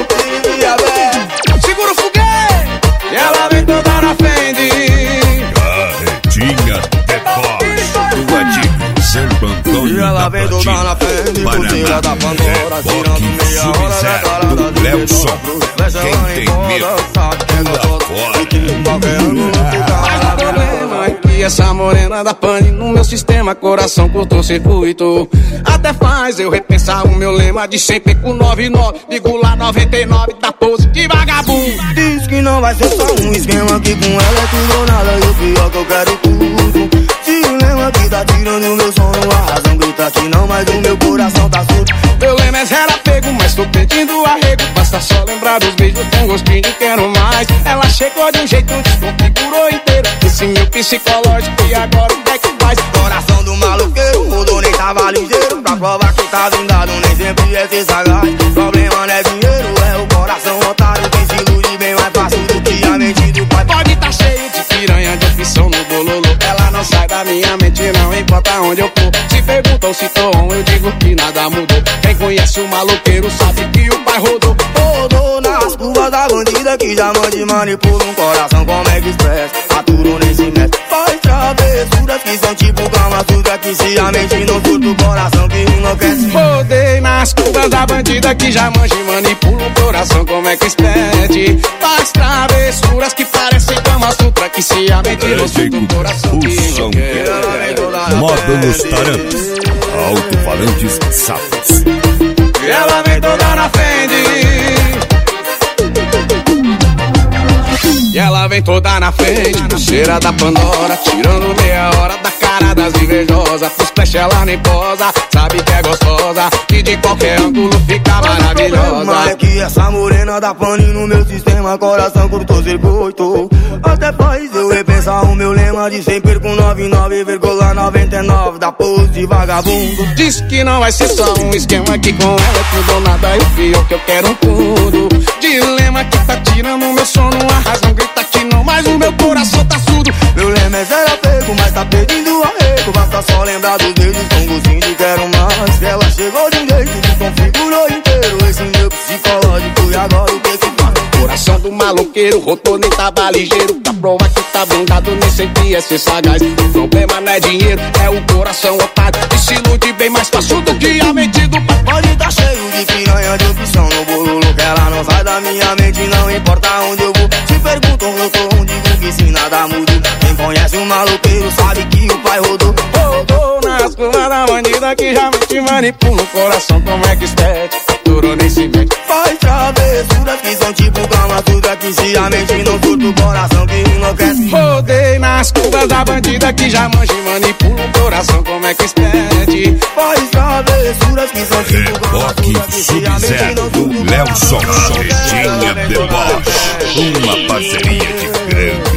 Segura o foguete. E ela vem toda na frente. Carretinha deboche. Tua de Santo Antônio da Platina. Paraná. Reboque sub-zero do Cleuson. Quem tem medo pula fora. Mas o problema é que essa morena da pane no meu sistema, coração curto-circuito. Até faz eu repensar o meu lema de sempre com 99. Ligo lá 99 da pose de vagabundo. Diz que não vai ser só um esquema, que com ela é tudo ou nada. E o pior que eu quero tudo. Se o lema que tá tirando meu sono, a razão grita que não, mas o meu coração tá surdo. Meu lema é zero apego, mas tô pedindo arrego. Basta só lembrar dos beijos com gostinho de quero mais. Ela chegou de um jeito, desconfigurou inteiro esse meu psicológico, e agora o que é que faz? Coração do maloqueiro, mudou, nem tava ligeiro. Pra provar que tá blindado, nem sempre é ser sagaz. Problema não é dinheiro, é o coração otário. Quem se ilude bem mais fácil do que a mente do pai. Pode tá cheio de piranha, de opção no bololô. Ela não sai da minha mente, não importa onde eu for. Se perguntam se tô on, eu digo que nada mudou. Quem conhece o maloqueiro sabe que o pai rodou. Rodou nas curvas da bandida que já mande manipula um coração como é que expressa. Aturo nem se mete, faz travessuras que são tipo Kama Sutra, que se a mente não surta o coração que enlouquece. Rodei nas curvas da bandida que já manja e manipula o coração como é que expede. Faz travessuras que parecem Kama Sutra, que se a mente não surta o coração que enlouquece. Módulos Tarantes. Alto-falantes Sapos. E ela vem toda na frente. E ela vem toda na frente, pulseira da Pandora, tirando meia hora da cara das invejosas. Pro splash ela nem posa, sabe que é gostosa, e de qualquer ângulo fica maravilhosa. Mas é que essa morena da pane no meu sistema, coração curto-circuito. Até faz eu repensar o meu lema de sempre com 99,99 da pose de vagabundo. Diz que não vai ser só um esquema, que com ela é tudo ou nada, e o pior que eu quero tudo. Dilema que tá tirando meu sono, a razão grita que não, mas o meu coração tá surdo. Meu lema é zero apego, mas tá pedindo arrego. Basta só lembrar dos beijos com gostinho de quero mais. Ela chegou de um jeito, desconfigurou inteiro esse meu psicológico, e agora o que que faz? Coração do maloqueiro, rodou nem tava ligeiro. Pra provar que tá blindado, nem sempre é ser sagaz. O problema não é dinheiro, é o coração otário, que se ilude bem mais fácil do que a mente do pai. Pode tá cheio de piranha, de opção no bololo, que ela não sai da minha mente, não importa onde eu vou. Se perguntam eu tô onde, digo que se nada muda. Quem conhece o maloqueiro sabe que o pai rodou. Rodou nas curvas da bandida que já te manipula o coração como é que expede. Aturo nem se mete, faz travessuras que são tipo Kama Sutra, que se a mente não surta o coração que enlouquece. Rodei nas curvas da bandida que já manja e manipula o coração como é que expede. Faz travessuras que são tipo Kama Sutra, que se a mente não surta o Cleuson. Carretinha deboche. Uma parceria de grande